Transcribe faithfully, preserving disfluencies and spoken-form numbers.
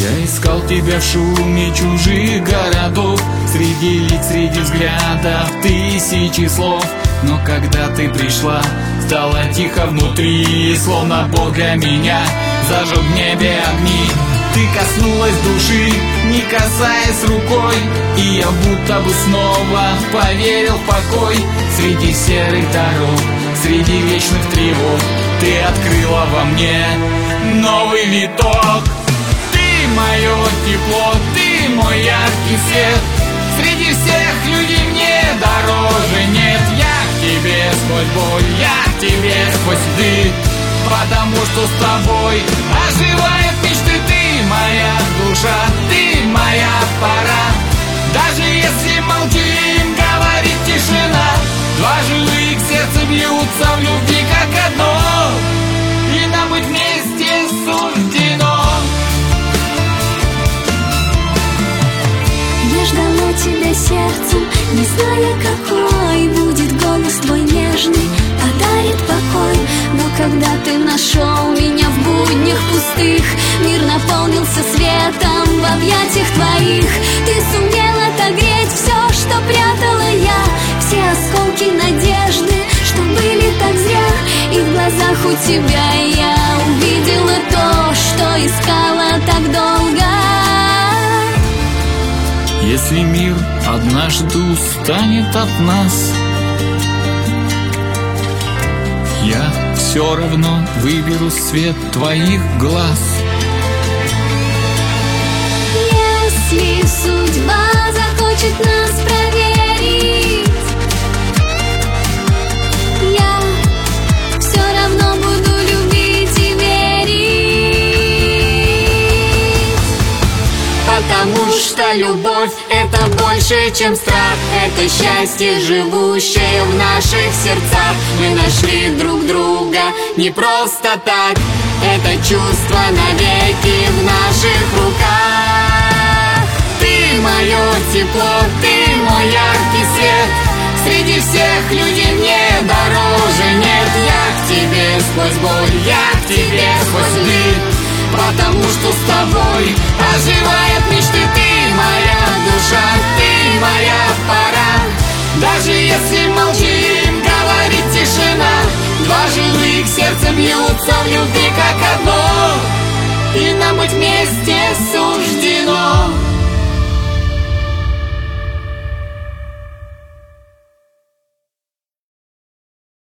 Я искал тебя в шуме чужих городов, среди лиц, среди взглядов, тысячи слов. Но когда ты пришла, стало тихо внутри, словно Бог для меня зажег в небе огни. Ты коснулась души, не касаясь рукой, и я будто бы снова поверил в покой. Среди серых дорог, среди вечных тревог, ты открыла во мне новый виток. Ты мое тепло, ты мой яркий свет, среди всех людей мне дороже нет. Я к тебе сквозь боль, я к тебе сквозь льды, потому что с тобой оживают мечты. Ты моя душа, ты моя пора. Даже если молчим, говорит тишина, два живых сердца бьются в любви как одно, и нам быть вместе суждено. Я ждала тебя сердцем, не зная, какой будет голос твой нежный, подарит покой. Но когда ты нашел меня в буднях пустых, мир наполнился светом в объятиях твоих. Ты сумел отогреть все, что прятала я, все осколки надежды, что были так зря. И в глазах у тебя я увидела то, что искала так долго. Если мир однажды устанет от нас, я все равно выберу свет твоих глаз. Если судьба захочет нас проверить, я все равно буду любить и верить. Потому что любовь — это больше, чем страх, это счастье, живущее в наших сердцах. Мы нашли друг друга не просто так, это чувство навеки в наших руках. Ты мое тепло, ты мой яркий свет, среди всех людей мне дороже нет. Я к тебе сквозь боль, я к тебе сквозь льды, потому что с тобой оживают мечты. Ты моя душа, ты моя пора. Даже если молчим, говорит тишина, два живых сердца бьются в любви как одно, и нам быть вместе суждено.